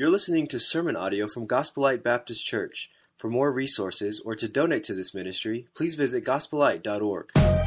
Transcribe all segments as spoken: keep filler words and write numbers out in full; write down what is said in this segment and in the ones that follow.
You're listening to sermon audio from Gospel Light Baptist Church. For more resources or to donate to this ministry, please visit gospel light dot org.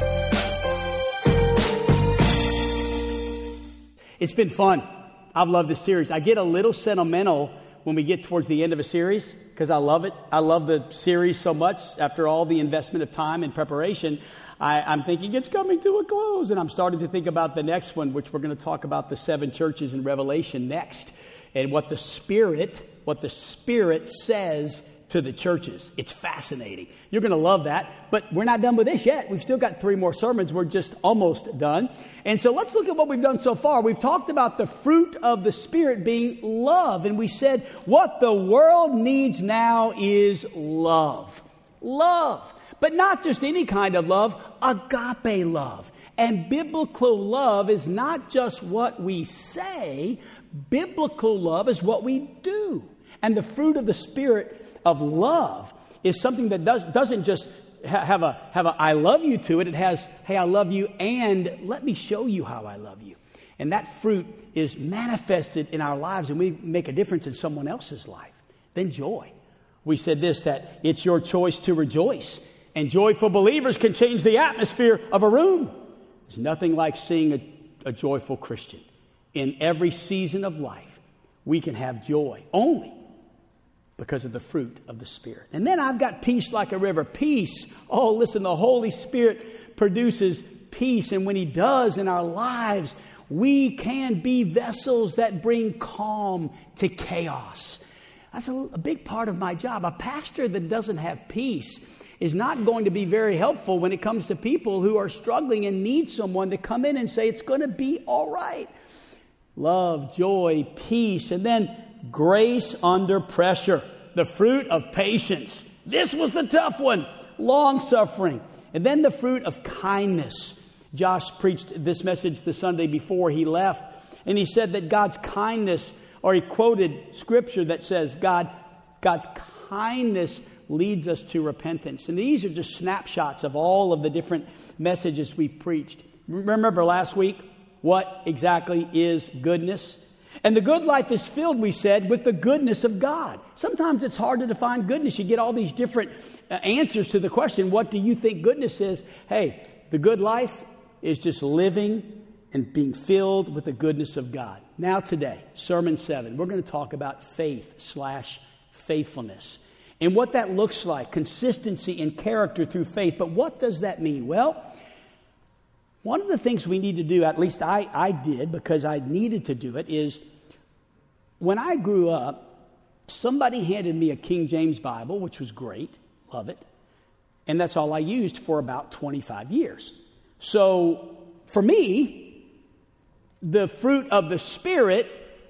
It's been fun. I've loved this series. I get a little sentimental when we get towards the end of a series because I love it. I love the series so much. After all the investment of time and preparation, I, I'm thinking it's coming to a close, and I'm starting to think about the next one, which we're going to talk about the seven churches in Revelation next, and what the Spirit, what the Spirit says to the churches. It's fascinating. You're going to love that. But we're not done with this yet. We've still got three more sermons. We're just almost done. And so let's look at what we've done so far. We've talked about the fruit of the Spirit being love. And we said what the world needs now is love. Love. But not just any kind of love, agape love. And biblical love is not just what we say. Biblical love is what we do. And the fruit of the Spirit of love is something that does, doesn't just ha- have a have a I love you to it. It has, hey, I love you and let me show you how I love you. And that fruit is manifested in our lives and we make a difference in someone else's life. Then joy. We said this, that it's your choice to rejoice. And joyful believers can change the atmosphere of a room. There's nothing like seeing a, a joyful Christian. In every season of life, we can have joy only because of the fruit of the Spirit. And then I've got peace like a river. Peace. Oh, listen, the Holy Spirit produces peace. And when He does in our lives, we can be vessels that bring calm to chaos. That's a, a big part of my job. A pastor that doesn't have peace is not going to be very helpful when it comes to people who are struggling and need someone to come in and say, it's going to be all right. Love, joy, peace, and then grace under pressure, the fruit of patience. This was the tough one, long suffering. And then the fruit of kindness. Josh preached this message the Sunday before he left, and he said that God's kindness, or he quoted scripture that says God, God's kindness leads us to repentance. And these are just snapshots of all of the different messages we preached. Remember last week? What exactly is goodness? And the good life is filled, we said, with the goodness of God. Sometimes it's hard to define goodness. You get all these different uh, answers to the question, what do you think goodness is? Hey, the good life is just living and being filled with the goodness of God. Now today, Sermon seven, we're going to talk about faith slash faithfulness. And what that looks like, consistency in character through faith. But what does that mean? Well, one of the things we need to do, at least I, I did because I needed to do it, is when I grew up, somebody handed me a King James Bible, which was great, love it, and that's all I used for about twenty-five years. So for me, the fruit of the Spirit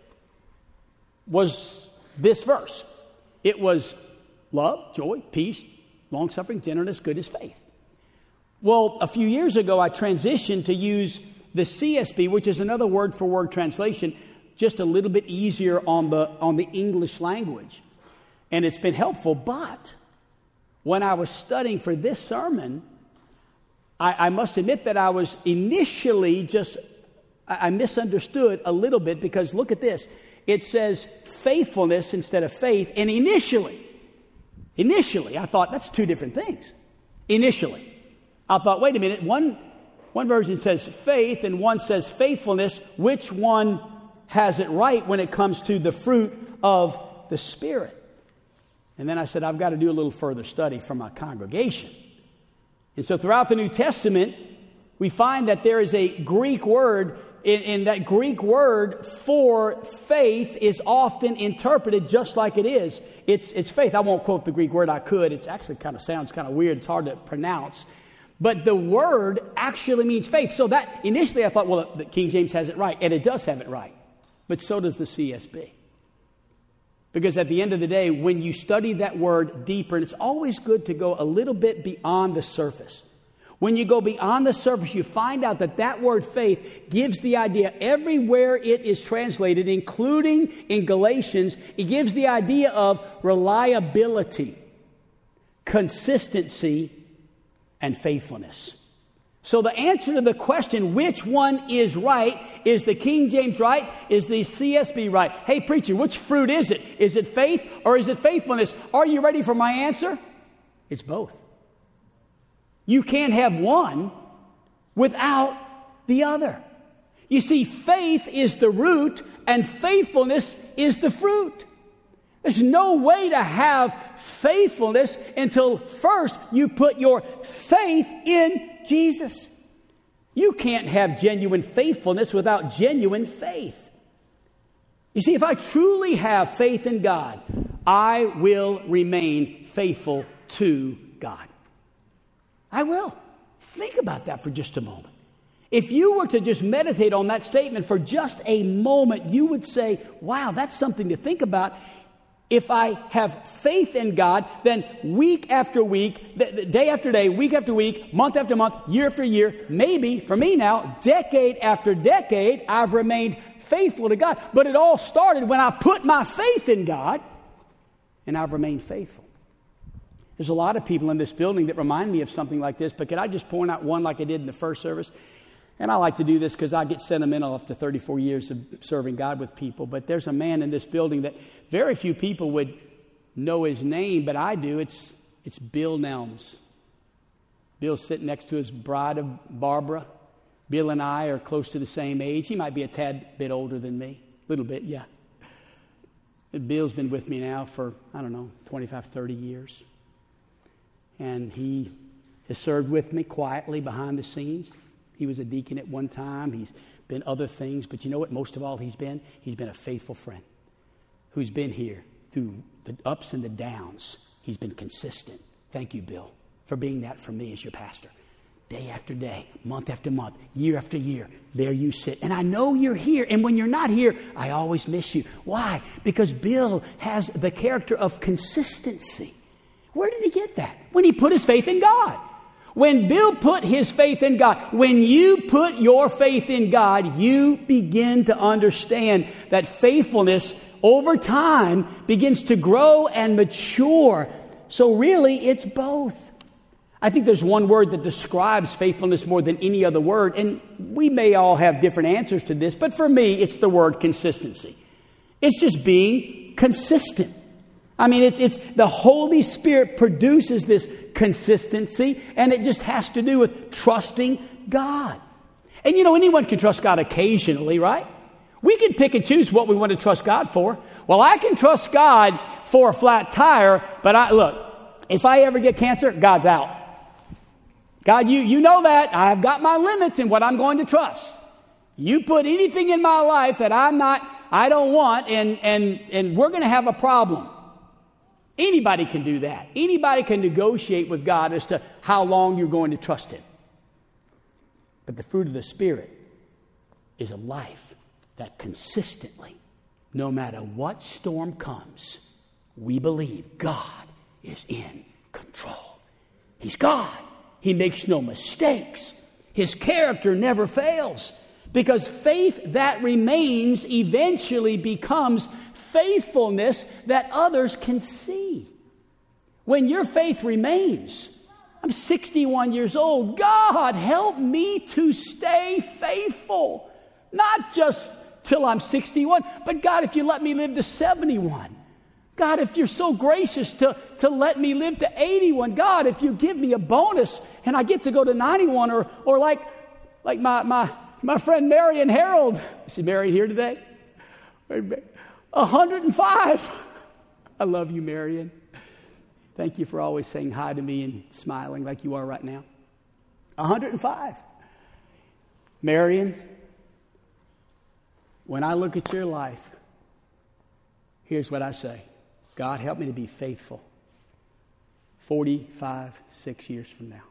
was this verse. It was love, joy, peace, long-suffering, gentleness, goodness, faith. Well, a few years ago, I transitioned to use the C S B, which is another word-for-word translation, just a little bit easier on the on the English language. And it's been helpful. But when I was studying for this sermon, I, I must admit that I was initially just, I, I misunderstood a little bit because look at this. It says faithfulness instead of faith. And initially, initially, I thought that's two different things. Initially. I thought, wait a minute, one, one version says faith and one says faithfulness. Which one has it right when it comes to the fruit of the Spirit? And then I said, I've got to do a little further study for my congregation. And so throughout the New Testament, we find that there is a Greek word, and, and that Greek word for faith is often interpreted just like it is. It's, it's faith. I won't quote the Greek word. I could. It actually kind of sounds kind of weird. It's hard to pronounce. But the word actually means faith. So that initially I thought, well, the King James has it right. And it does have it right. But so does the C S B. Because at the end of the day, when you study that word deeper, and it's always good to go a little bit beyond the surface. When you go beyond the surface, you find out that that word faith gives the idea everywhere it is translated, including in Galatians, it gives the idea of reliability, consistency, and faithfulness. So the answer to the question, which one is right? Is the King James right? Is the C S B right? Hey, preacher, which fruit is it? Is it faith or is it faithfulness? Are you ready for my answer? It's both. You can't have one without the other. You see, faith is the root and faithfulness is the fruit. There's no way to have faithfulness until first you put your faith in Jesus. You can't have genuine faithfulness without genuine faith. You see, if I truly have faith in God, I will remain faithful to God. I will. Think about that for just a moment. If you were to just meditate on that statement for just a moment, you would say, wow, that's something to think about. If I have faith in God, then week after week, day after day, week after week, month after month, year after year, maybe, for me now, decade after decade, I've remained faithful to God. But it all started when I put my faith in God, and I've remained faithful. There's a lot of people in this building that remind me of something like this, but could I just point out one like I did in the first service? And I like to do this because I get sentimental after thirty-four years of serving God with people. But there's a man in this building that very few people would know his name, but I do. It's it's Bill Nelms. Bill's sitting next to his bride, of Barbara. Bill and I are close to the same age. He might be a tad bit older than me. A little bit, yeah. Bill's been with me now for, I don't know, twenty-five, thirty years. And he has served with me quietly behind the scenes. He was a deacon at one time. He's been other things. But you know what? Most of all, he's been? He's been a faithful friend who's been here through the ups and the downs. He's been consistent. Thank you, Bill, for being that for me as your pastor. Day after day, month after month, year after year, there you sit. And I know you're here. And when you're not here, I always miss you. Why? Because Bill has the character of consistency. Where did he get that? When he put his faith in God. When Bill put his faith in God, when you put your faith in God, you begin to understand that faithfulness over time begins to grow and mature. So really, it's both. I think there's one word that describes faithfulness more than any other word, and we may all have different answers to this, but for me, it's the word consistency. It's just being consistent. I mean, it's it's the Holy Spirit produces this consistency, and it just has to do with trusting God. And you know, anyone can trust God occasionally, right? We can pick and choose what we want to trust God for. Well, I can trust God for a flat tire, but I look, if I ever get cancer, God's out. God, you, you know that. I've got my limits in what I'm going to trust. You put anything in my life that I'm not, I don't want, and and and we're going to have a problem. Anybody can do that. Anybody can negotiate with God as to how long you're going to trust Him. But the fruit of the Spirit is a life that consistently, no matter what storm comes, we believe God is in control. He's God. He makes no mistakes. His character never fails. Because faith that remains eventually becomes faithfulness that others can see. When your faith remains, I'm sixty-one years old. God, help me to stay faithful. Not just till I'm sixty-one, but God, if you let me live to seventy-one. God, if you're so gracious to, to let me live to eighty-one. God, if you give me a bonus and I get to go to ninety-one, or or like, like my, my, my friend Marion Harold. Is she married here today? one hundred five. I love you, Marion. Thank you for always saying hi to me and smiling like you are right now. one hundred five. Marion, when I look at your life, here's what I say. God, help me to be faithful forty-five, six years from now.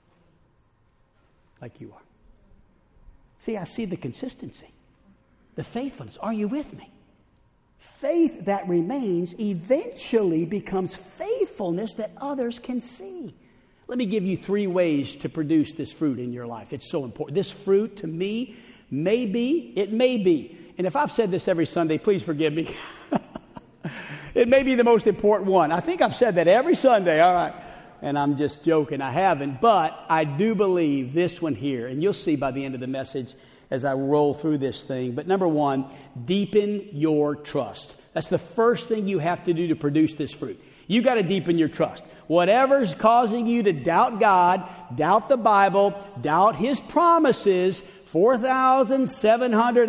Like you are. See, I see the consistency, the faithfulness. Are you with me? Faith that remains eventually becomes faithfulness that others can see. Let me give you three ways to produce this fruit in your life. It's so important. This fruit, to me, may be, it may be, and if I've said this every Sunday, please forgive me. It may be the most important one. I think I've said that every Sunday. All right. And I'm just joking. I haven't. But I do believe this one here. And you'll see by the end of the message as I roll through this thing. But number one, deepen your trust. That's the first thing you have to do to produce this fruit. You got to deepen your trust. Whatever's causing you to doubt God, doubt the Bible, doubt His promises, four thousand seven hundred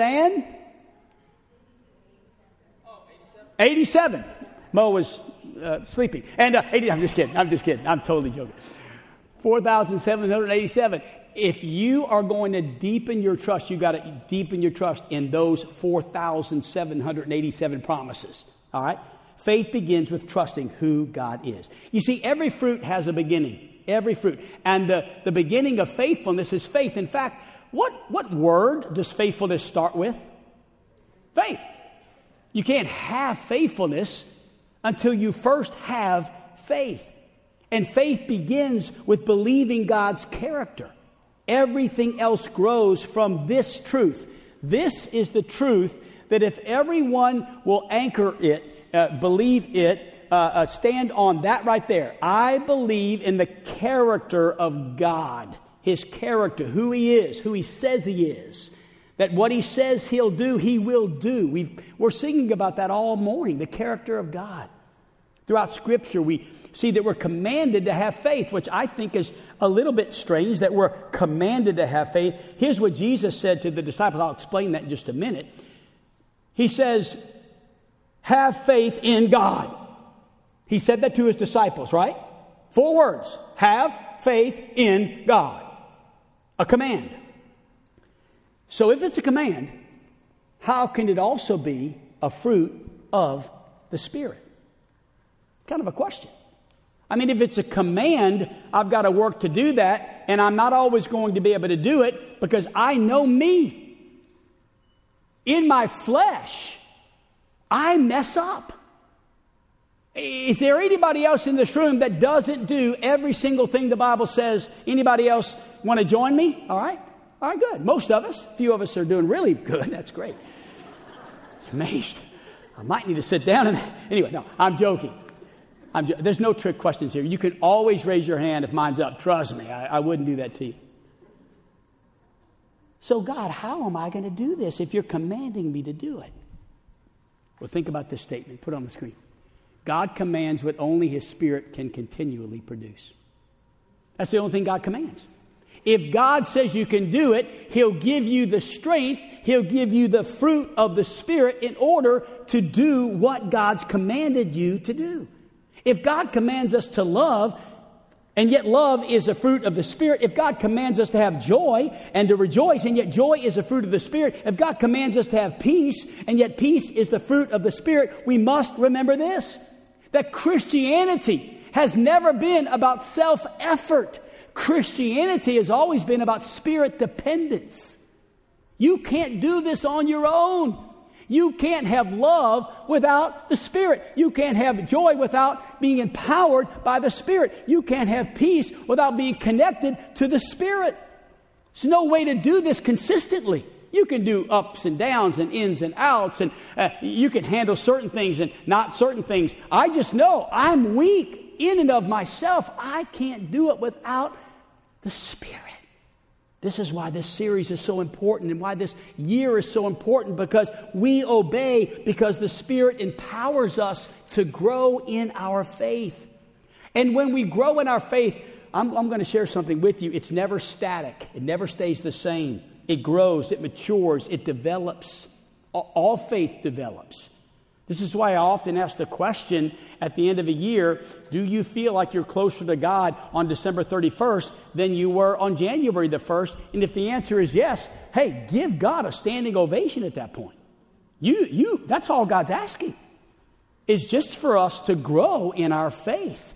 eighty-seven. Mo was uh, sleeping. And uh, eighty, I'm just kidding. I'm just kidding. I'm totally joking. four thousand seven hundred eighty-seven. If you are going to deepen your trust, you got to deepen your trust in those four thousand seven hundred eighty-seven promises. All right? Faith begins with trusting who God is. You see, every fruit has a beginning. Every fruit. And the, the beginning of faithfulness is faith. In fact, what, what word does faithfulness start with? Faith. You can't have faithfulness until you first have faith. And faith begins with believing God's character. Everything else grows from this truth. This is the truth that if everyone will anchor it, uh, believe it, uh, uh, stand on that right there. I believe in the character of God, His character, who He is, who He says He is. That what He says He'll do, He will do. We've, we're singing about that all morning, the character of God. Throughout Scripture, we see that we're commanded to have faith, which I think is a little bit strange, that we're commanded to have faith. Here's what Jesus said to the disciples. I'll explain that in just a minute. He says, have faith in God. He said that to His disciples, right? Four words. Have faith in God. A command. So if it's a command, how can it also be a fruit of the Spirit? Kind of a question. I mean, if it's a command, I've got to work to do that, and I'm not always going to be able to do it because I know me. In my flesh, I mess up. Is there anybody else in this room that doesn't do every single thing the Bible says? Anybody else want to join me? All right. All right, good. Most of us. A few of us are doing really good. That's great. I'm amazed. I might need to sit down. And anyway, no, I'm joking. I'm jo- There's no trick questions here. You can always raise your hand if mine's up. Trust me, I, I wouldn't do that to you. So God, how am I going to do this if you're commanding me to do it? Well, think about this statement. Put it on the screen. God commands what only His Spirit can continually produce. That's the only thing God commands. If God says you can do it, He'll give you the strength, He'll give you the fruit of the Spirit in order to do what God's commanded you to do. If God commands us to love, and yet love is a fruit of the Spirit. If God commands us to have joy and to rejoice, and yet joy is a fruit of the Spirit. If God commands us to have peace, and yet peace is the fruit of the Spirit, we must remember this, that Christianity has never been about self-effort. Christianity has always been about Spirit dependence. You can't do this on your own. You can't have love without the Spirit. You can't have joy without being empowered by the Spirit. You can't have peace without being connected to the Spirit. There's no way to do this consistently. You can do ups and downs and ins and outs, and uh, you can handle certain things and not certain things. I just know I'm weak in and of myself. I can't do it without the Spirit. This is why this series is so important and why this year is so important, because we obey because the Spirit empowers us to grow in our faith. And when we grow in our faith, I'm, I'm going to share something with you. It's never static. It never stays the same. It grows, it matures, it develops. All faith develops. This is why I often ask the question at the end of a year, do you feel like you're closer to God on December thirty-first than you were on January the first? And if the answer is yes, hey, give God a standing ovation at that point. You, you, that's all God's asking, is just for us to grow in our faith.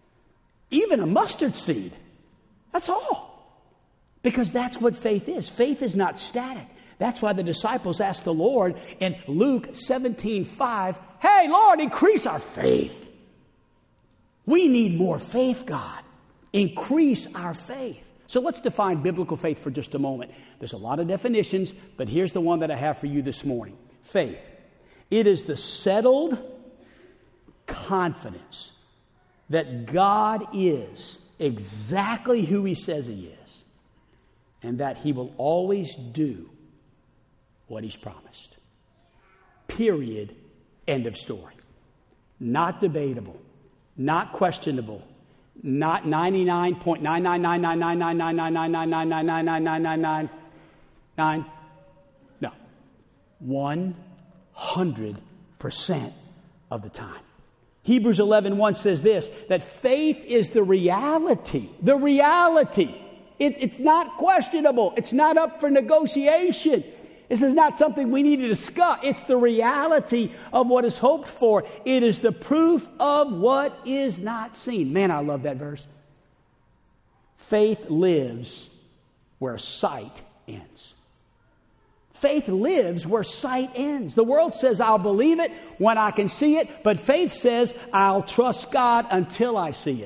Even a mustard seed. That's all. Because that's what faith is. Faith is not static. That's why the disciples asked the Lord in Luke seventeen five, hey, Lord, increase our faith. We need more faith, God. Increase our faith. So let's define biblical faith for just a moment. There's a lot of definitions, but here's the one that I have for you this morning. Faith. It is the settled confidence that God is exactly who He says He is, and that He will always do what He's promised. Period. End of story. Not debatable. Not questionable. Not ninety-nine point nine nine nine nine nine nine nine nine nine nine nine nine nine nine nine nine nine nine. No. One hundred percent of the time. Hebrews eleven one says this, that faith is the reality. The reality. It, it's not questionable. It's not up for negotiation. This is not something we need to discuss. It's the reality of what is hoped for. It is the proof of what is not seen. Man, I love that verse. Faith lives where sight ends. Faith lives where sight ends. The world says, I'll believe it when I can see it, but faith says, I'll trust God until I see it.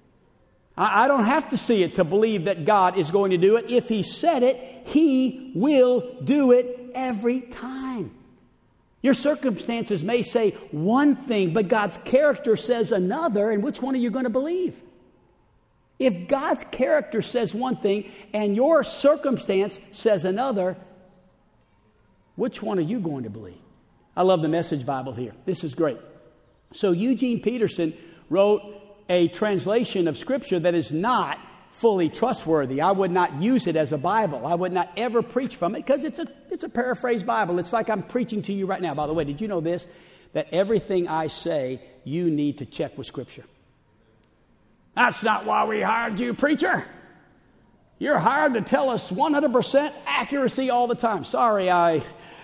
I don't have to see it to believe that God is going to do it. If He said it, He will do it every time. Your circumstances may say one thing, but God's character says another, and which one are you going to believe? If God's character says one thing and your circumstance says another, which one are you going to believe? I love the Message Bible here. This is great. So Eugene Peterson wrote a translation of Scripture that is not fully trustworthy. I would not use it as a Bible. I would not ever preach from it because it's a it's a paraphrased Bible. It's like I'm preaching to you right now. By the way, did you know this? That everything I say, you need to check with Scripture. That's not why we hired you, preacher. You're hired to tell us one hundred percent accuracy all the time. Sorry, I...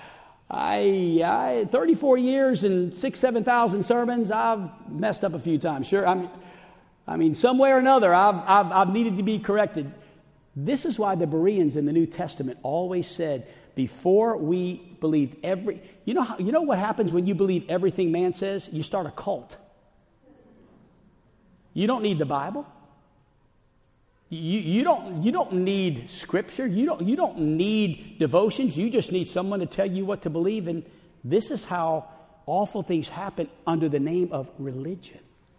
I, I, thirty-four years and six, seven thousand sermons, I've messed up a few times. Sure, I mean, I mean, some way or another, I've, I've, I've needed to be corrected. This is why the Bereans in the New Testament always said, before we believed every, you know, how, you know what happens when you believe everything man says? You start a cult. You don't need the Bible. You, you don't you don't need Scripture. You don't you don't need devotions. You just need someone to tell you what to believe. And this is how awful things happen under the name of religion.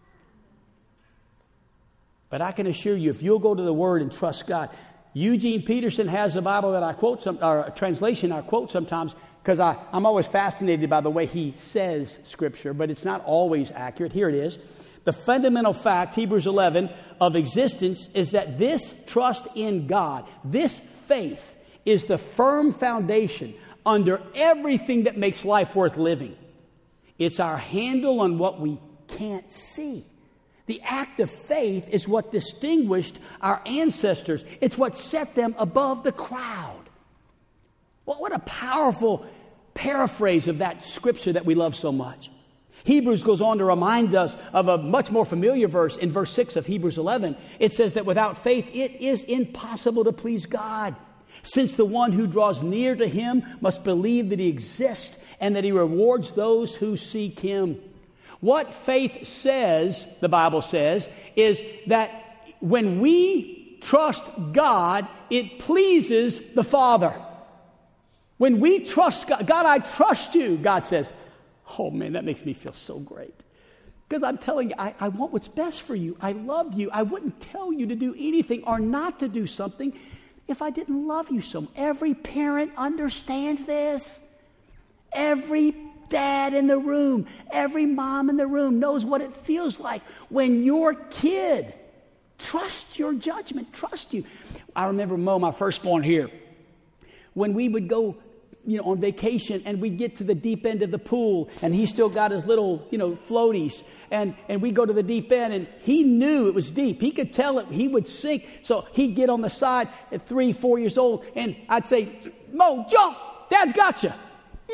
But I can assure you, if you'll go to the Word and trust God, Eugene Peterson has a Bible that I quote, some, or a translation I quote sometimes, because I'm always fascinated by the way he says Scripture, but it's not always accurate. Here it is. The fundamental fact, Hebrews eleven, of existence is that this trust in God, this faith, is the firm foundation under everything that makes life worth living. It's our handle on what we can't see. The act of faith is what distinguished our ancestors. It's what set them above the crowd. Well, what a powerful paraphrase of that scripture that we love so much. Hebrews goes on to remind us of a much more familiar verse in verse six of Hebrews eleven. It says that without faith, it is impossible to please God, since the one who draws near to Him must believe that He exists and that He rewards those who seek Him. What faith says, the Bible says, is that when we trust God, it pleases the Father. When we trust God, God, I trust you, God says, oh man, that makes me feel so great. Because I'm telling you, I, I want what's best for you. I love you. I wouldn't tell you to do anything or not to do something if I didn't love you so much. Every parent understands this. Every dad in the room, every mom in the room knows what it feels like when your kid trusts your judgment, trust you. I remember Mo, my firstborn here, when we would go, you know, on vacation and we'd get to the deep end of the pool and he still got his little, you know, floaties and, and we go to the deep end and he knew it was deep. He could tell it, he would sink. So he'd get on the side at three, four years old and I'd say, Mo, jump, Dad's got you.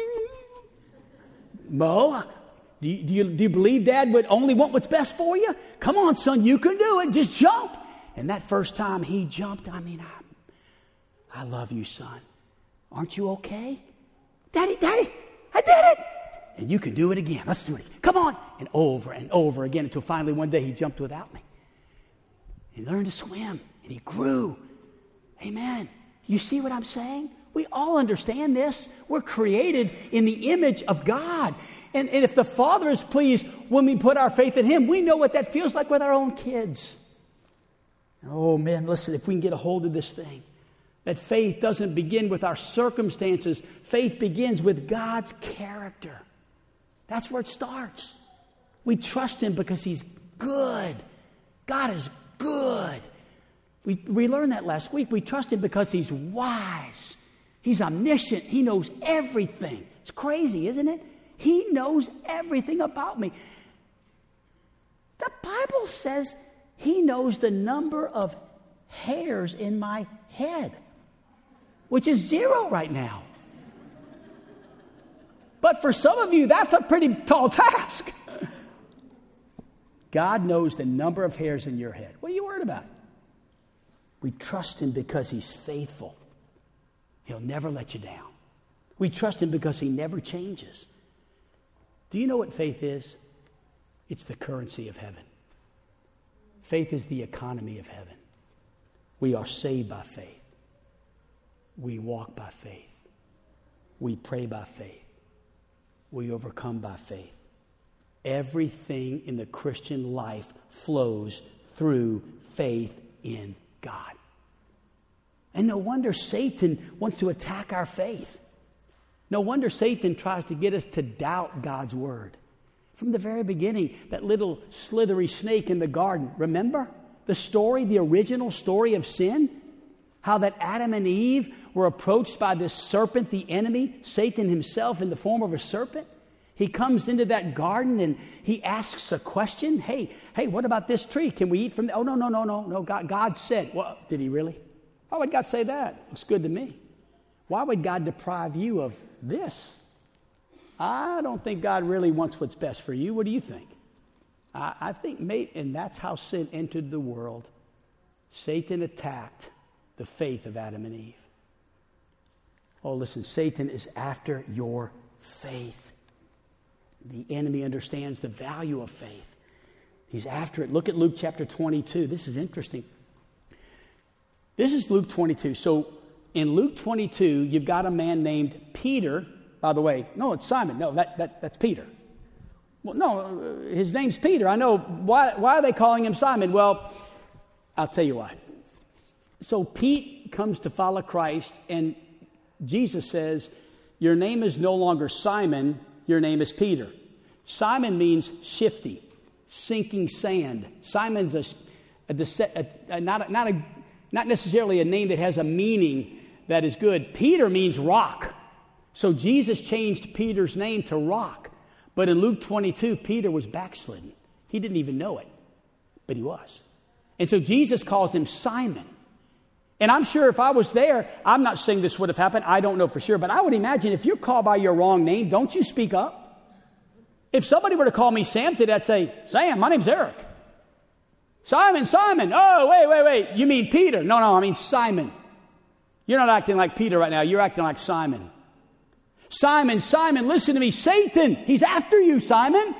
Mo, do you, do you, do you believe Dad would only want what's best for you? Come on, son, you can do it. Just jump. And that first time he jumped, I mean, I, I love you, son. Aren't you okay? Daddy, Daddy, I did it. And you can do it again. Let's do it. Come on. And over and over again until finally one day he jumped without me. He learned to swim and he grew. Amen. You see what I'm saying? We all understand this. We're created in the image of God. And, and if the Father is pleased when we put our faith in Him, we know what that feels like with our own kids. Oh, man, listen, if we can get a hold of this thing, that faith doesn't begin with our circumstances. Faith begins with God's character. That's where it starts. We trust Him because He's good. God is good. We, we learned that last week. We trust Him because He's wise. He's omniscient. He knows everything. It's crazy, isn't it? He knows everything about me. The Bible says He knows the number of hairs in my head, which is zero right now. But for some of you, that's a pretty tall task. God knows the number of hairs in your head. What are you worried about? We trust Him because He's faithful. He'll never let you down. We trust Him because He never changes. Do you know what faith is? It's the currency of heaven. Faith is the economy of heaven. We are saved by faith. We walk by faith. We pray by faith. We overcome by faith. Everything in the Christian life flows through faith in God. And no wonder Satan wants to attack our faith. No wonder Satan tries to get us to doubt God's word. From the very beginning, that little slithery snake in the garden, remember the story, the original story of sin? How that Adam and Eve were approached by this serpent, the enemy, Satan himself in the form of a serpent. He comes into that garden and he asks a question. Hey, hey, what about this tree? Can we eat from it? Oh, no, no, no, no, no. God, God said. Well, did He really? Why would God say that? Looks good to me. Why would God deprive you of this? I don't think God really wants what's best for you. What do you think? I, I think, mate, and that's how sin entered the world. Satan attacked the faith of Adam and Eve. Oh, listen, Satan is after your faith. The enemy understands the value of faith. He's after it. Look at Luke chapter twenty-two. This is interesting. This is Luke twenty-two. So in Luke twenty-two, you've got a man named Peter. By the way, no, it's Simon. No, that, that that's Peter. Well, no, his name's Peter. I know. Why, why are they calling him Simon? Well, I'll tell you why. So Pete comes to follow Christ, and Jesus says, your name is no longer Simon, your name is Peter. Simon means shifty, sinking sand. Simon's a, a, a, a, not, a, not, a, not necessarily a name that has a meaning that is good. Peter means rock. So Jesus changed Peter's name to Rock. But in Luke twenty-two, Peter was backslidden. He didn't even know it, but he was. And so Jesus calls him Simon. And I'm sure if I was there, I'm not saying this would have happened. I don't know for sure. But I would imagine if you're called by your wrong name, don't you speak up? If somebody were to call me Sam today, I'd say, Sam, my name's Eric. Simon, Simon. Oh, wait, wait, wait. You mean Peter? No, no, I mean Simon. You're not acting like Peter right now. You're acting like Simon. Simon, Simon, listen to me. Satan, he's after you, Simon.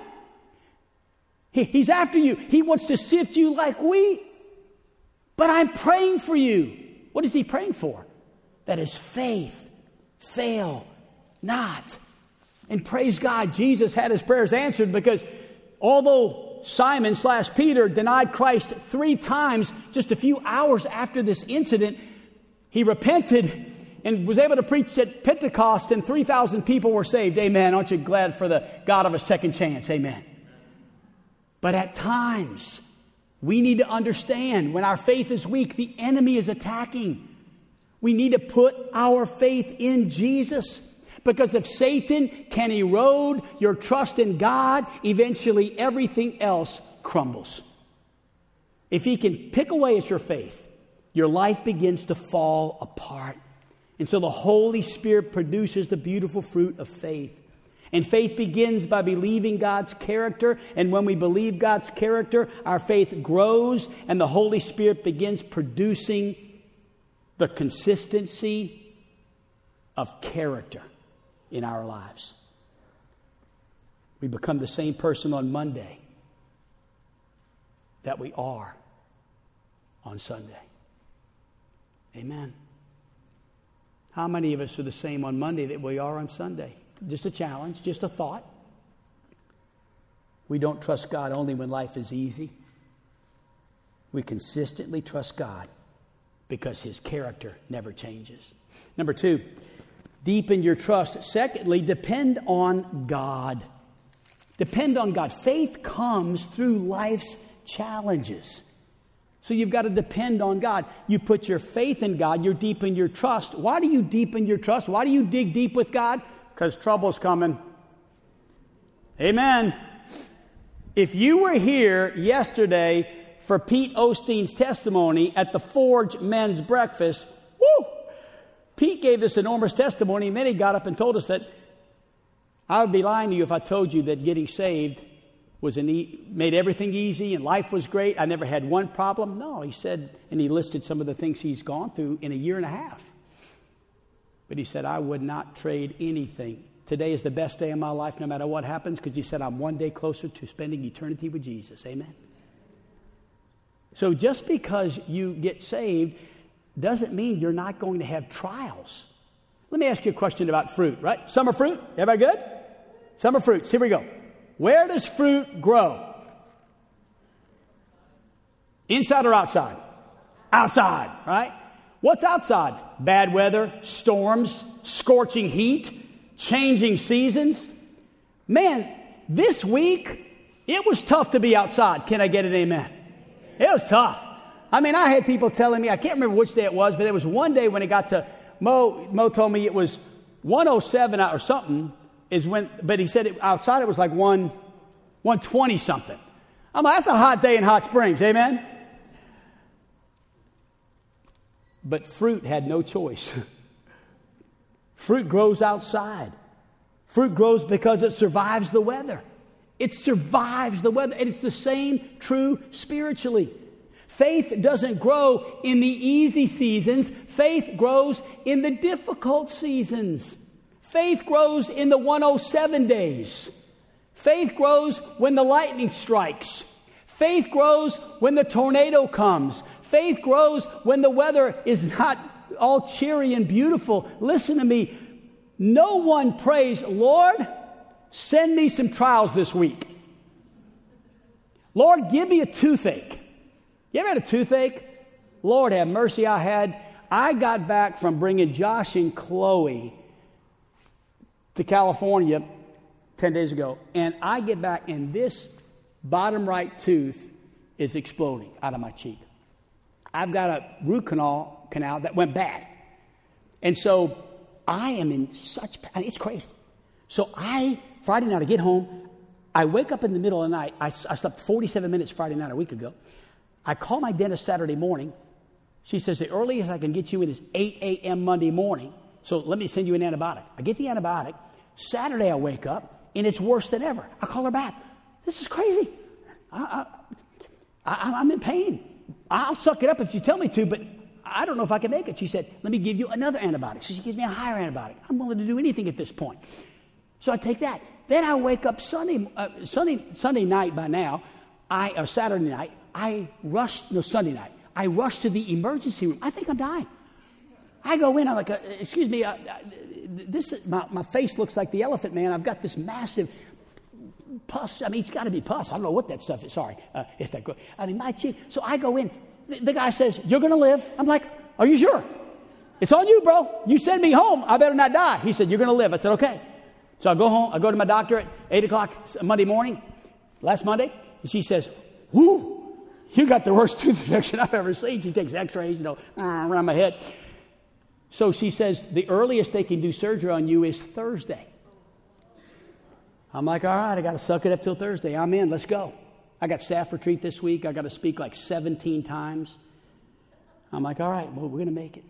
He, he's after you. He wants to sift you like wheat. But I'm praying for you. What is he praying for? That his faith fail not. And praise God, Jesus had his prayers answered, because although Simon slash Peter denied Christ three times just a few hours after this incident, he repented and was able to preach at Pentecost, and three thousand people were saved. Amen. Aren't you glad for the God of a second chance? Amen. But at times, we need to understand when our faith is weak, the enemy is attacking. We need to put our faith in Jesus. Because if Satan can erode your trust in God, eventually everything else crumbles. If he can pick away at your faith, your life begins to fall apart. And so the Holy Spirit produces the beautiful fruit of faith. And faith begins by believing God's character. And when we believe God's character, our faith grows, and the Holy Spirit begins producing the consistency of character in our lives. We become the same person on Monday that we are on Sunday. Amen. How many of us are the same on Monday that we are on Sunday? Just a challenge, just a thought. We don't trust God only when life is easy. We consistently trust God because his character never changes. Number two, deepen your trust. Secondly, depend on God. Depend on God. Faith comes through life's challenges. So you've got to depend on God. You put your faith in God. You deepen your trust. Why do you deepen your trust? Why do you dig deep with God? Because trouble's coming. Amen. If you were here yesterday for Pete Osteen's testimony at the Forge Men's Breakfast, woo! Pete gave this enormous testimony, and then he got up and told us that I would be lying to you if I told you that getting saved was an e- made everything easy and life was great. I never had one problem. No, he said, and he listed some of the things he's gone through in a year and a half. But he said, I would not trade anything. Today is the best day of my life no matter what happens, because he said, I'm one day closer to spending eternity with Jesus. Amen. So just because you get saved doesn't mean you're not going to have trials. Let me ask you a question about fruit, right? Summer fruit, everybody good? Summer fruits, here we go. Where does fruit grow? Inside or outside? Outside, right? What's outside? Bad weather, storms, scorching heat, changing seasons. Man, this week, it was tough to be outside. Can I get an amen? It was tough. I mean, I had people telling me, I can't remember which day it was, but there was one day when it got to, Mo, Mo told me it was one oh seven or something, is when, but he said it, outside it was like one, one twenty something. I'm like, that's a hot day in Hot Springs, amen? But fruit had no choice. Fruit grows outside. Fruit grows because it survives the weather. It survives the weather. And it's the same true spiritually. Faith doesn't grow in the easy seasons. Faith grows in the difficult seasons. Faith grows in the one oh seven days. Faith grows when the lightning strikes. Faith grows when the tornado comes. Faith grows when the weather is not all cheery and beautiful. Listen to me. No one prays, Lord, send me some trials this week. Lord, give me a toothache. You ever had a toothache? Lord have mercy, I had. I got back from bringing Josh and Chloe to California ten days ago, and I get back, and this bottom right tooth is exploding out of my cheek. I've got a root canal canal that went bad. And so I am in such, I mean, it's crazy. So I, Friday night, I get home. I wake up in the middle of the night. I, I slept forty-seven minutes Friday night a week ago. I call my dentist Saturday morning. She says, the earliest I can get you in is eight a.m. Monday morning. So let me send you an antibiotic. I get the antibiotic. Saturday I wake up, and it's worse than ever. I call her back. This is crazy. I, I, I, I'm in pain. I'll suck it up if you tell me to, but I don't know if I can make it. She said, let me give you another antibiotic. So she gives me a higher antibiotic. I'm willing to do anything at this point. So I take that. Then I wake up Sunday, uh, Sunday, Sunday night by now, I, or Saturday night, I rush, no, Sunday night, I rush to the emergency room. I think I'm dying. I go in, I'm like, uh, excuse me, uh, this my, my face looks like the Elephant Man. I've got this massive pus. I mean, it's got to be pus. I don't know what that stuff is. Sorry, uh, if that. I mean, my cheek. So I go in. The, the guy says, "You're going to live." I'm like, "Are you sure?" "It's on you, bro. You send me home. I better not die." He said, "You're going to live." I said, "Okay." So I go home. I go to my doctor at eight o'clock Monday morning, last Monday, and she says, "Whoo, you got the worst tooth infection I've ever seen." She takes X-rays, you know, around my head. So she says, the earliest they can do surgery on you is Thursday. I'm like, all right, I got to suck it up till Thursday. I'm in. Let's go. I got staff retreat this week. I got to speak like seventeen times. I'm like, all right, well, we're going to make it.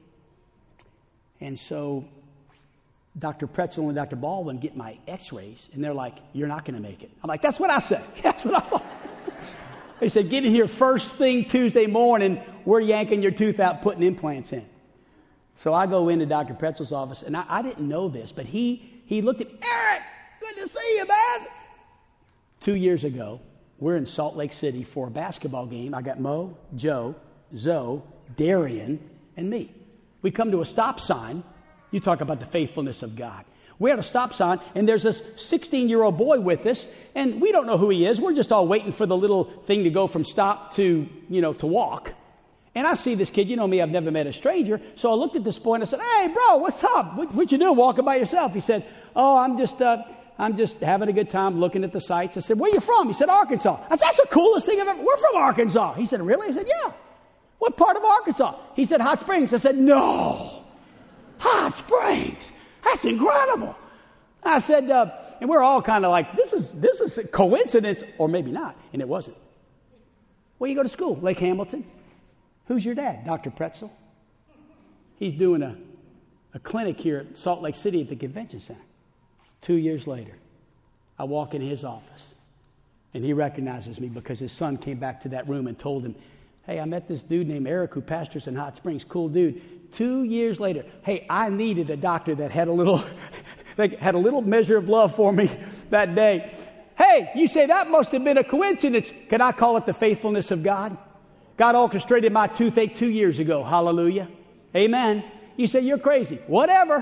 And so Doctor Pretzel and Doctor Baldwin get my X-rays, and they're like, you're not going to make it. I'm like, that's what I said. That's what I thought. They said, get in here first thing Tuesday morning. We're yanking your tooth out, putting implants in. So I go into Doctor Pretzel's office, and I, I didn't know this, but he he looked at me, Eric, good to see you, man. Two years ago, we're in Salt Lake City for a basketball game. I got Mo, Joe, Zoe, Darian, and me. We come to a stop sign. You talk about the faithfulness of God. We're at a stop sign, and there's this sixteen-year-old boy with us, and we don't know who he is. We're just all waiting for the little thing to go from stop to, you know, to walk. And I see this kid. You know me, I've never met a stranger. So I looked at this boy, and I said, hey, bro, what's up? What, what you doing walking by yourself? He said, oh, I'm just... Uh, I'm just having a good time looking at the sights. I said, where are you from? He said, Arkansas. I said, that's the coolest thing I've ever... We're from Arkansas. He said, really? I said, yeah. What part of Arkansas? He said, Hot Springs. I said, no. Hot Springs. That's incredible. I said, uh, and we're all kind of like, this is this is a coincidence, or maybe not. And it wasn't. Where you go to school? Lake Hamilton. Who's your dad? Doctor Pretzel. He's doing a, a clinic here at Salt Lake City at the convention center. Two years later, I walk in his office, and he recognizes me because his son came back to that room and told him, hey, I met this dude named Eric who pastors in Hot Springs. Cool dude. Two years later, hey, I needed a doctor that had a little, that had a little measure of love for me that day. Hey, you say that must have been a coincidence. Can I call it the faithfulness of God? God orchestrated my toothache two years ago. Hallelujah. Amen. You say you're crazy. Whatever.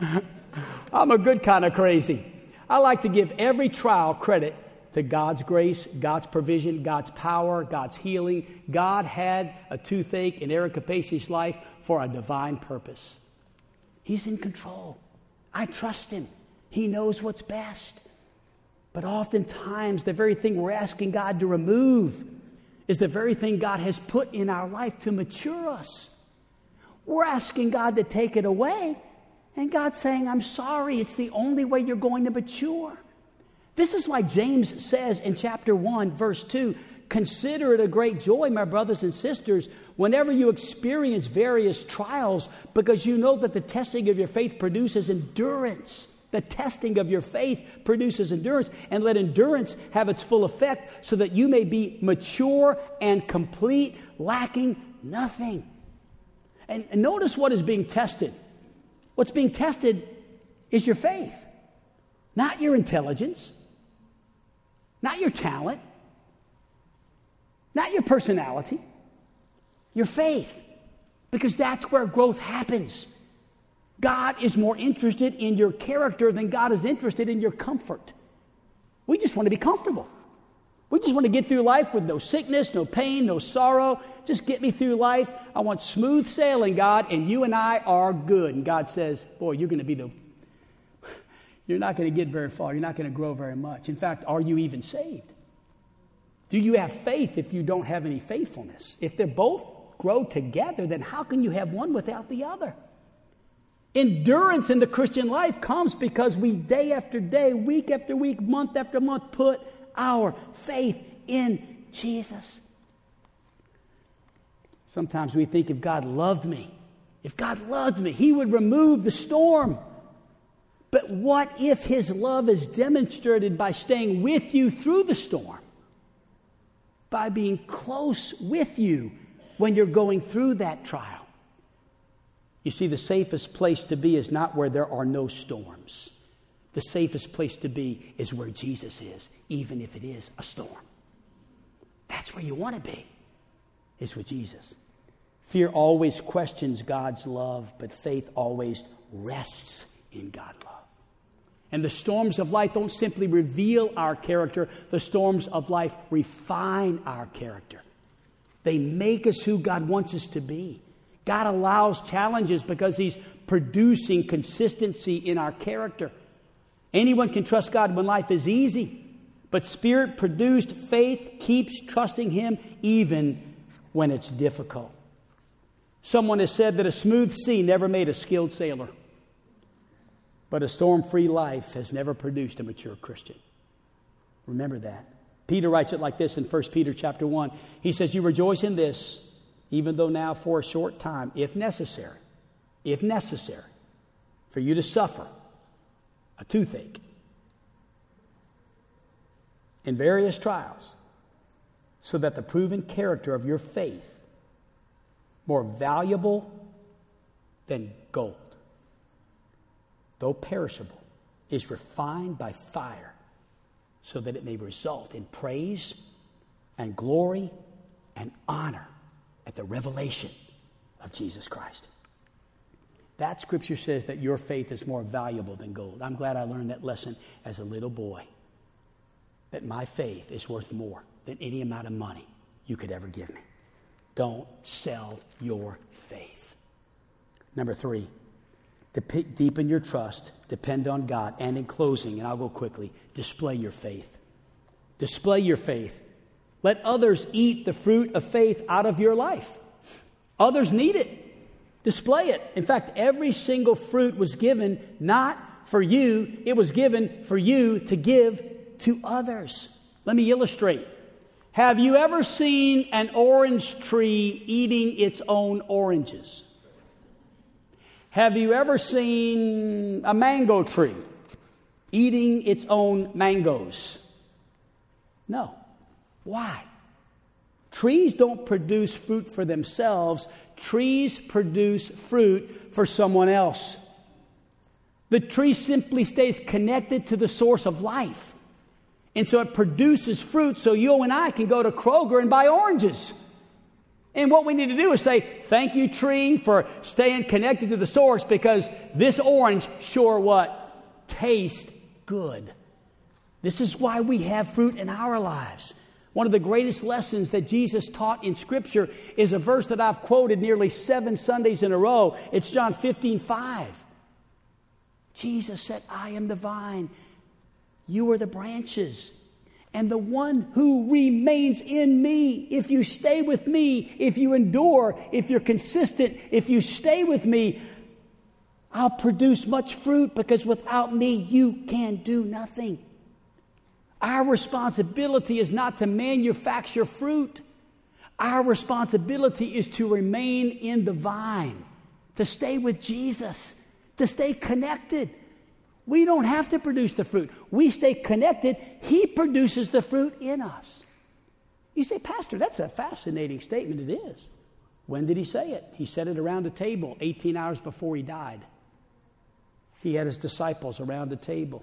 I'm a good kind of crazy. I like to give every trial credit to God's grace, God's provision, God's power, God's healing. God had a toothache in Eric Capacio's life for a divine purpose. He's in control. I trust him. He knows what's best. But oftentimes, the very thing we're asking God to remove is the very thing God has put in our life to mature us. We're asking God to take it away. And God's saying, I'm sorry, it's the only way you're going to mature. This is why James says in chapter one, verse two, consider it a great joy, my brothers and sisters, whenever you experience various trials, because you know that the testing of your faith produces endurance. The testing of your faith produces endurance, and let endurance have its full effect so that you may be mature and complete, lacking nothing. And, and notice what is being tested. What's being tested is your faith, not your intelligence, not your talent, not your personality, your faith, because that's where growth happens. God is more interested in your character than God is interested in your comfort. We just want to be comfortable. We just want to get through life with no sickness, no pain, no sorrow. Just get me through life. I want smooth sailing, God, and you and I are good. And God says, boy, you're going to be the, you're not going to get very far. You're not going to grow very much. In fact, are you even saved? Do you have faith if you don't have any faithfulness? If they both grow together, then how can you have one without the other? Endurance in the Christian life comes because we day after day, week after week, month after month, put our faith in Jesus. Sometimes we think if God loved me, if God loved me, he would remove the storm. But what if his love is demonstrated by staying with you through the storm? By being close with you when you're going through that trial. You see, the safest place to be is not where there are no storms. The safest place to be is where Jesus is, even if it is a storm. That's where you want to be, is with Jesus. Fear always questions God's love, but faith always rests in God's love. And the storms of life don't simply reveal our character. The storms of life refine our character. They make us who God wants us to be. God allows challenges because he's producing consistency in our character. Anyone can trust God when life is easy, but Spirit-produced faith keeps trusting him even when it's difficult. Someone has said that a smooth sea never made a skilled sailor, but a storm-free life has never produced a mature Christian. Remember that. Peter writes it like this in First Peter chapter one. He says, you rejoice in this, even though now for a short time, if necessary, if necessary, for you to suffer a toothache in various trials, so that the proven character of your faith, more valuable than gold, though perishable, is refined by fire, so that it may result in praise and glory and honor at the revelation of Jesus Christ. That scripture says that your faith is more valuable than gold. I'm glad I learned that lesson as a little boy, that my faith is worth more than any amount of money you could ever give me. Don't sell your faith. Number three, to deepen your trust, depend on God. And in closing, and I'll go quickly, display your faith. Display your faith. Let others eat the fruit of faith out of your life. Others need it. Display it. In fact, every single fruit was given not for you. It was given for you to give to others. Let me illustrate. Have you ever seen an orange tree eating its own oranges? Have you ever seen a mango tree eating its own mangoes? No. Why? Trees don't produce fruit for themselves. Trees produce fruit for someone else. The tree simply stays connected to the source of life. And so it produces fruit so you and I can go to Kroger and buy oranges. And what we need to do is say, thank you, tree, for staying connected to the source, because this orange sure what? Tastes good. This is why we have fruit in our lives. One of the greatest lessons that Jesus taught in Scripture is a verse that I've quoted nearly seven Sundays in a row. It's John fifteen five. Jesus said, I am the vine, you are the branches. And the one who remains in me, if you stay with me, if you endure, if you're consistent, if you stay with me, I'll produce much fruit, because without me, you can do nothing. Our responsibility is not to manufacture fruit. Our responsibility is to remain in the vine, to stay with Jesus, to stay connected. We don't have to produce the fruit. We stay connected. He produces the fruit in us. You say, Pastor, that's a fascinating statement. It is. When did he say it? He said it around a table eighteen hours before he died. He had his disciples around a table.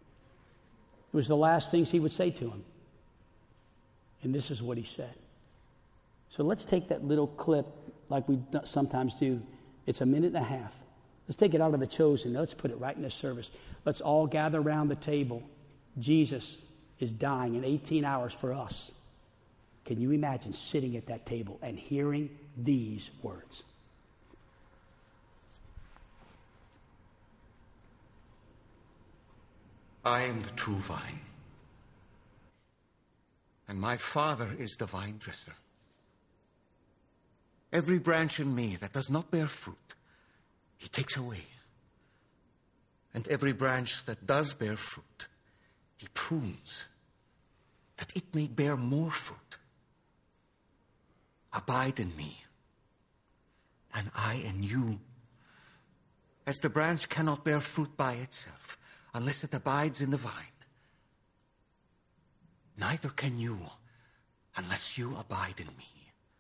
It was the last things he would say to them. And this is what he said. So let's take that little clip like we sometimes do. It's a minute and a half. Let's take it out of the Chosen. Let's put it right in the service. Let's all gather around the table. Jesus is dying in eighteen hours for us. Can you imagine sitting at that table and hearing these words? I am the true vine, and my Father is the vine dresser. Every branch in me that does not bear fruit, he takes away. And every branch that does bear fruit, he prunes, that it may bear more fruit. Abide in me, and I in you. As the branch cannot bear fruit by itself unless it abides in the vine, neither can you unless you abide in me.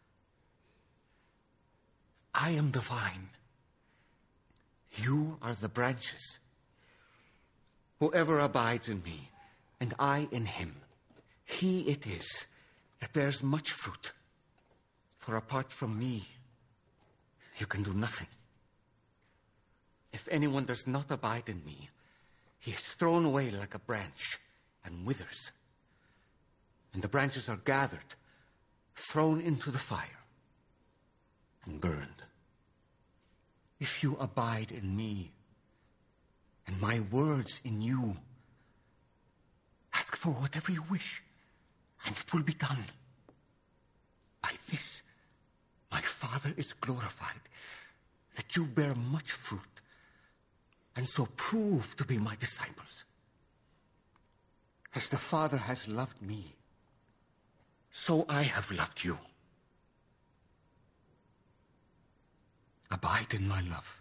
I am the vine. You are the branches. Whoever abides in me, and I in him, he it is that bears much fruit. For apart from me, you can do nothing. If anyone does not abide in me, he is thrown away like a branch and withers. And the branches are gathered, thrown into the fire, and burned. If you abide in me, and my words in you, ask for whatever you wish, and it will be done. By this, my Father is glorified, that you bear much fruit, and so prove to be my disciples. As the Father has loved me, so I have loved you. Abide in my love.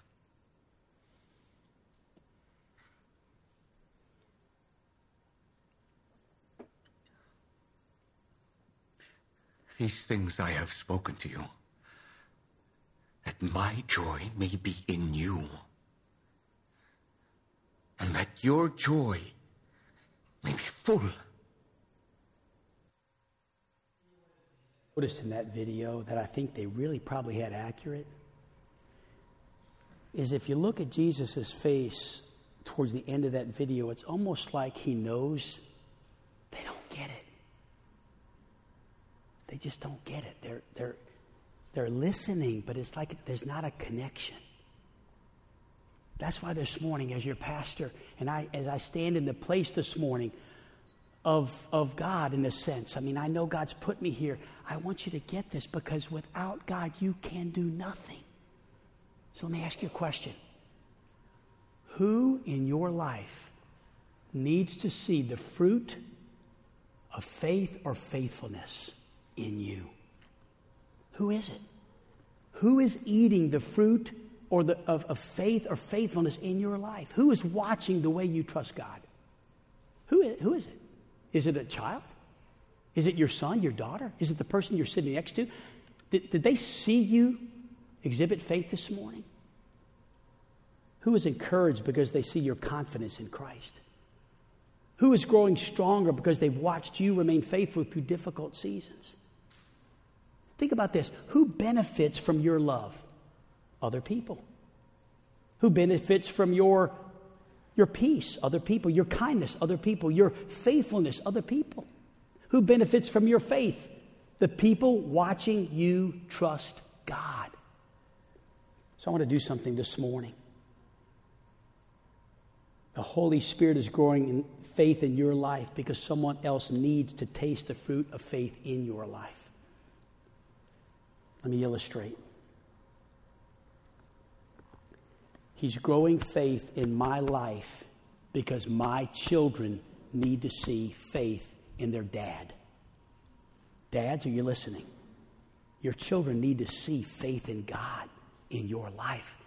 These things I have spoken to you, that my joy may be in you, and that your joy may be full. Noticed in that video that I think they really probably had accurate. is if you look at Jesus' face towards the end of that video, it's almost like he knows they don't get it. They just don't get it. They're, they're, they're listening, but it's like there's not a connection. That's why this morning, as your pastor, and I, as I stand in the place this morning of, of God in a sense, I mean, I know God's put me here. I want you to get this, because without God, you can do nothing. So let me ask you a question. Who in your life needs to see the fruit of faith or faithfulness in you? Who is it? Who is eating the fruit or the, of, of faith or faithfulness in your life? Who is watching the way you trust God? Who is, who is it? Is it a child? Is it your son, your daughter? Is it the person you're sitting next to? Did, did they see you exhibit faith this morning? Who is encouraged because they see your confidence in Christ? Who is growing stronger because they've watched you remain faithful through difficult seasons? Think about this. Who benefits from your love? Other people. Who benefits from your, your peace? Other people. Your kindness? Other people. Your faithfulness? Other people. Who benefits from your faith? The people watching you trust God. So I want to do something this morning. The Holy Spirit is growing in faith in your life because someone else needs to taste the fruit of faith in your life. Let me illustrate. He's growing faith in my life because my children need to see faith in their dad. Dads, are you listening? Your children need to see faith in God in your life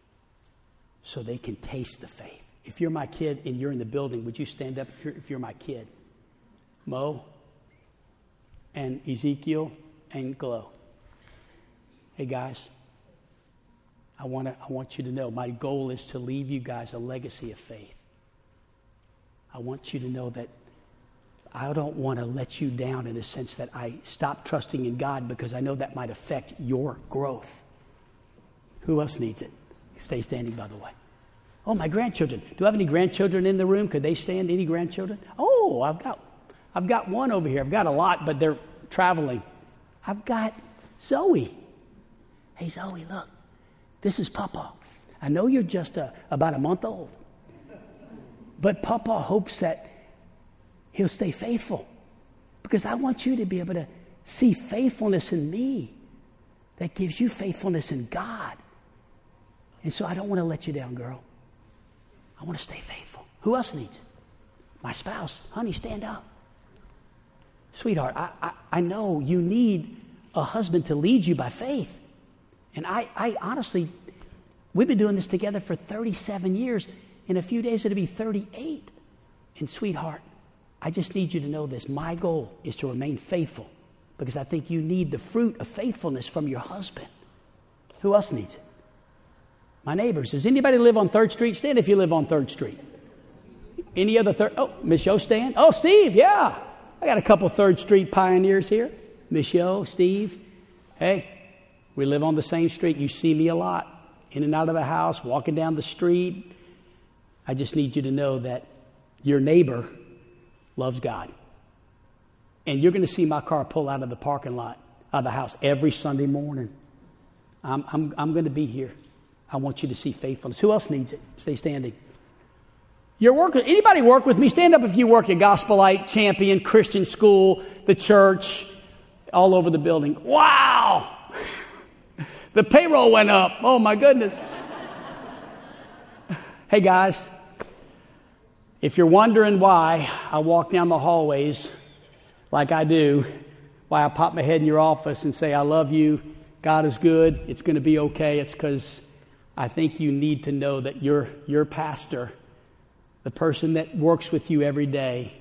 so they can taste the faith. If you're my kid and you're in the building, would you stand up if you're, if you're my kid? Mo and Ezekiel and Glow. Hey guys, I want to I want you to know my goal is to leave you guys a legacy of faith. I want you to know that I don't want to let you down in the sense that I stop trusting in God, because I know that might affect your growth. Who else needs it? Stay standing, by the way. Oh, my grandchildren. Do I have any grandchildren in the room? Could they stand? Any grandchildren? Oh, I've got I've got one over here. I've got a lot, but they're traveling. I've got Zoe. Hey, Zoe, look. This is Papa. I know you're just a, about a month old. But Papa hopes that he'll stay faithful, because I want you to be able to see faithfulness in me that gives you faithfulness in God. And so I don't want to let you down, girl. I want to stay faithful. Who else needs it? My spouse. Honey, stand up. Sweetheart, I, I, I know you need a husband to lead you by faith. And I, I honestly, we've been doing this together for thirty-seven years. In a few days, it'll be thirty-eight. And sweetheart, I just need you to know this. My goal is to remain faithful, because I think you need the fruit of faithfulness from your husband. Who else needs it? My neighbors. Does anybody live on third Street? Stand if you live on third Street. Any other third? Oh, Miss Yo, stand. Oh, Steve, yeah. I got a couple third Street pioneers here. Miss Yo, Steve. Hey, we live on the same street. You see me a lot. In and out of the house, walking down the street. I just need you to know that your neighbor loves God. And you're going to see my car pull out of the parking lot of the house every Sunday morning. I'm, I'm, I'm going to be here. I want you to see faithfulness. Who else needs it? Stay standing. You're working. Anybody work with me? Stand up if you work at Gospelite, Champion, Christian School, the church, all over the building. Wow! The payroll went up. Oh, my goodness. Hey, guys. If you're wondering why I walk down the hallways like I do, why I pop my head in your office and say, I love you, God is good, it's going to be okay, it's because I think you need to know that your, your pastor, the person that works with you every day,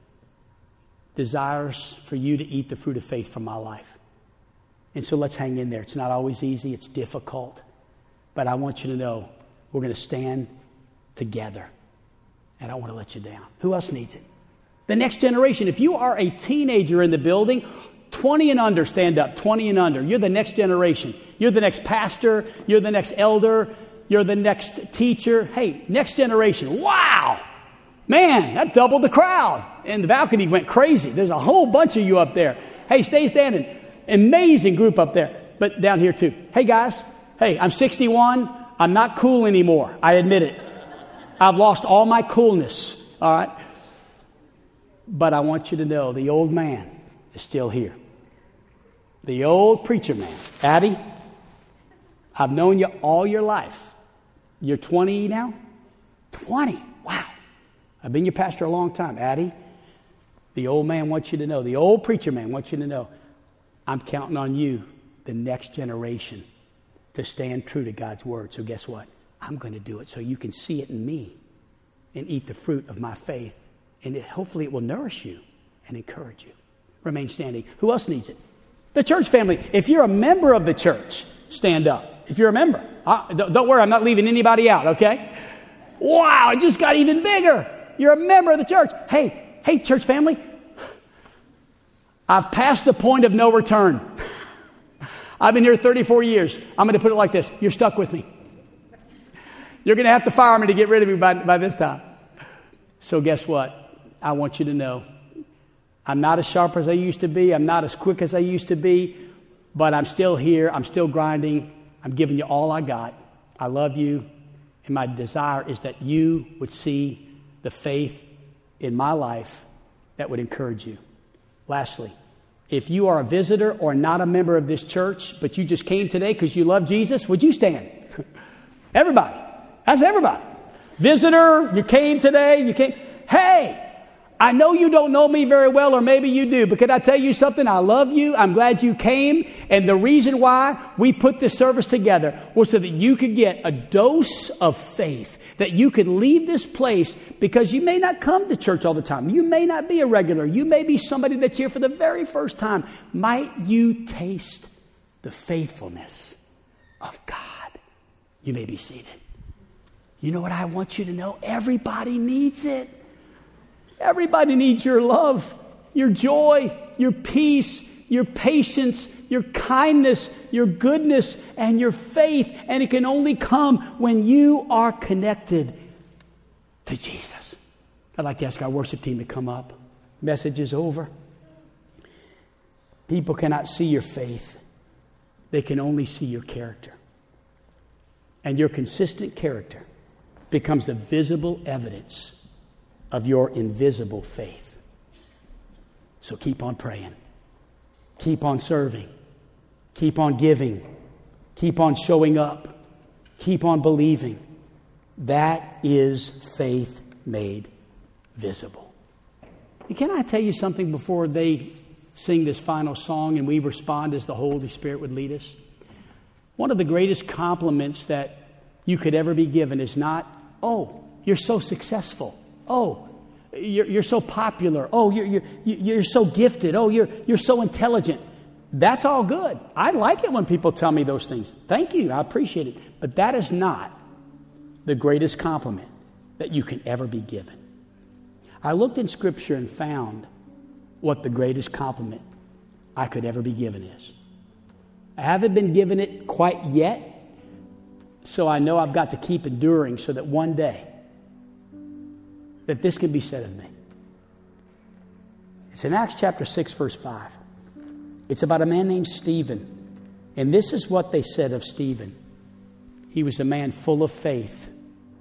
desires for you to eat the fruit of faith from my life. And so let's hang in there. It's not always easy, it's difficult. But I want you to know we're going to stand together. And I don't want to let you down. Who else needs it? The next generation. If you are a teenager in the building, twenty and under, stand up. twenty and under. You're the next generation. You're the next pastor. You're the next elder. You're the next teacher. Hey, next generation. Wow. Man, that doubled the crowd. And the balcony went crazy. There's a whole bunch of you up there. Hey, stay standing. Amazing group up there. But down here too. Hey, guys. Hey, I'm sixty-one. I'm not cool anymore. I admit it. I've lost all my coolness. All right. But I want you to know the old man is still here. The old preacher man. Abby, I've known you all your life. You're twenty now? twenty. Wow. I've been your pastor a long time. Addie, the old man wants you to know, the old preacher man wants you to know, I'm counting on you, the next generation, to stand true to God's word. So guess what? I'm going to do it so you can see it in me and eat the fruit of my faith. And it, hopefully it will nourish you and encourage you. Remain standing. Who else needs it? The church family. If you're a member of the church, stand up. If you're a member. Uh, don't worry, I'm not leaving anybody out, okay? Wow, it just got even bigger. You're a member of the church. Hey, hey, church family. I've passed the point of no return. I've been here thirty-four years. I'm going to put it like this. You're stuck with me. You're going to have to fire me to get rid of me by, by this time. So guess what? I want you to know I'm not as sharp as I used to be. I'm not as quick as I used to be. But I'm still here. I'm still grinding. I'm giving you all I got. I love you. And my desire is that you would see the faith in my life that would encourage you. Lastly, if you are a visitor or not a member of this church, but you just came today because you love Jesus, would you stand? Everybody. That's everybody. Visitor, you came today, you came. Hey, I know you don't know me very well, or maybe you do, but can I tell you something? I love you. I'm glad you came. And the reason why we put this service together was so that you could get a dose of faith, that you could leave this place, because you may not come to church all the time. You may not be a regular. You may be somebody that's here for the very first time. Might you taste the faithfulness of God? You may be seated. You know what I want you to know? Everybody needs it. Everybody needs your love, your joy, your peace, your patience, your kindness, your goodness, and your faith. And it can only come when you are connected to Jesus. I'd like to ask our worship team to come up. Message is over. People cannot see your faith. They can only see your character. And your consistent character becomes the visible evidence of your invisible faith. So keep on praying. Keep on serving. Keep on giving. Keep on showing up. Keep on believing. That is faith made visible. And can I tell you something before they sing this final song and we respond as the Holy Spirit would lead us? One of the greatest compliments that you could ever be given is not, oh, you're so successful. Oh, you're, you're so popular. Oh, you're, you're, you're so gifted. Oh, you're, you're so intelligent. That's all good. I like it when people tell me those things. Thank you. I appreciate it. But that is not the greatest compliment that you can ever be given. I looked in Scripture and found what the greatest compliment I could ever be given is. I haven't been given it quite yet, so I know I've got to keep enduring so that one day that this can be said of me. It's in Acts chapter six, verse five. It's about a man named Stephen. And this is what they said of Stephen. He was a man full of faith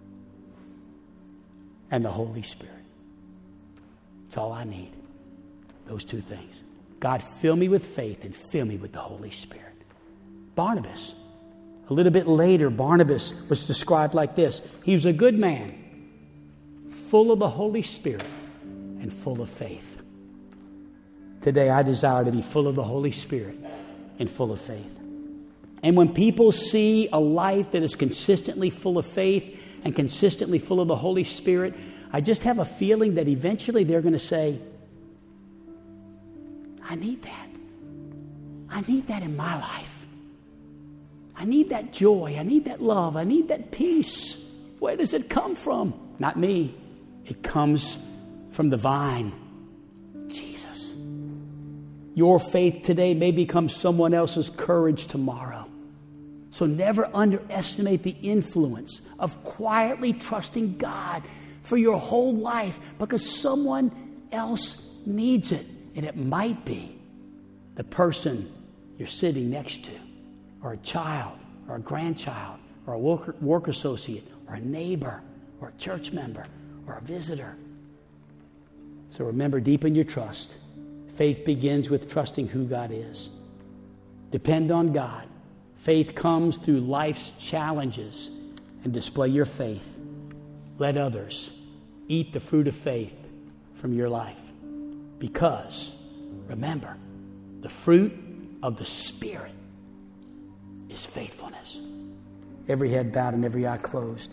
and the Holy Spirit. That's all I need. Those two things. God, fill me with faith and fill me with the Holy Spirit. Barnabas. A little bit later, Barnabas was described like this. He was a good man, full of the Holy Spirit and full of faith. Today, I desire to be full of the Holy Spirit and full of faith. And when people see a life that is consistently full of faith and consistently full of the Holy Spirit, I just have a feeling that eventually they're going to say, I need that. I need that in my life. I need that joy. I need that love. I need that peace. Where does it come from? Not me. It comes from the vine, Jesus. Your faith today may become someone else's courage tomorrow. So never underestimate the influence of quietly trusting God for your whole life, because someone else needs it. And it might be the person you're sitting next to, or a child, or a grandchild, or a work, work associate, or a neighbor, or a church member, or a visitor. So remember, deepen your trust. Faith begins with trusting who God is. Depend on God. Faith comes through life's challenges, and display your faith. Let others eat the fruit of faith from your life. Because, remember, the fruit of the Spirit is faithfulness. Every head bowed and every eye closed.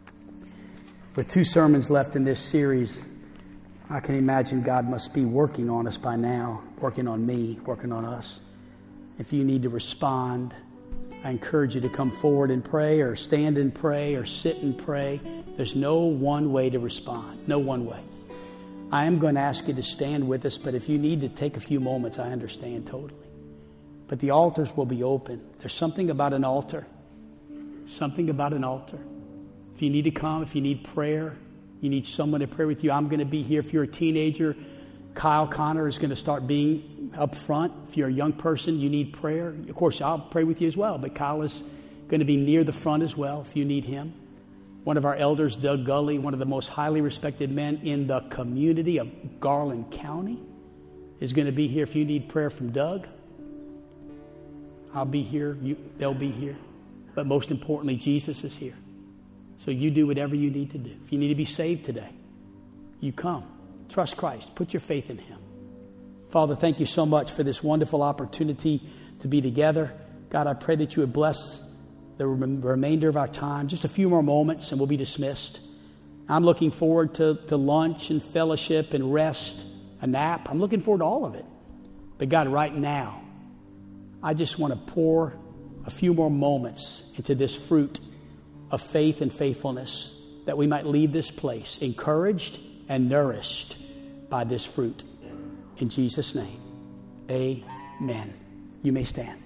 With two sermons left in this series, I can imagine God must be working on us by now, working on me, working on us. If you need to respond, I encourage you to come forward and pray, or stand and pray, or sit and pray. There's no one way to respond. No one way. I am going to ask you to stand with us, but if you need to take a few moments, I understand totally. But the altars will be open. There's something about an altar. Something about an altar. If you need to come, if you need prayer, you need someone to pray with you, I'm going to be here. If you're a teenager, Kyle Connor is going to start being up front. If you're a young person, you need prayer. Of course, I'll pray with you as well, but Kyle is going to be near the front as well if you need him. One of our elders, Doug Gully, one of the most highly respected men in the community of Garland County, is going to be here if you need prayer from Doug. I'll be here. You, they'll be here. But most importantly, Jesus is here. So you do whatever you need to do. If you need to be saved today, you come. Trust Christ. Put your faith in Him. Father, thank you so much for this wonderful opportunity to be together. God, I pray that you would bless the remainder of our time. Just a few more moments and we'll be dismissed. I'm looking forward to, to lunch and fellowship and rest, a nap. I'm looking forward to all of it. But God, right now, I just want to pour a few more moments into this fruit of faith and faithfulness, that we might leave this place encouraged and nourished by this fruit. In Jesus' name, amen. You may stand.